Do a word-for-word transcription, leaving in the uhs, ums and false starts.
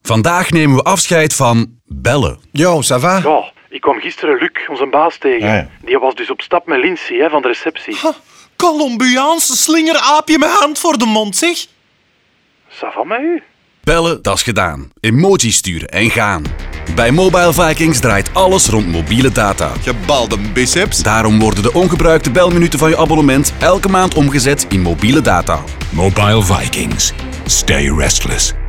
Vandaag nemen we afscheid van bellen. Yo, ça va? Ja, ik kwam gisteren Luc, onze baas, tegen. Ah, ja. Die was dus op stap met Lindsay hè, van de receptie. Ha, Colombiaanse slingeraapje met hand voor de mond, zeg. Ça va met u? Bellen, dat is gedaan. Emoji sturen en gaan. Bij Mobile Vikings draait alles rond mobiele data. Gebalde biceps. Daarom worden de ongebruikte belminuten van je abonnement elke maand omgezet in mobiele data. Mobile Vikings. Stay restless.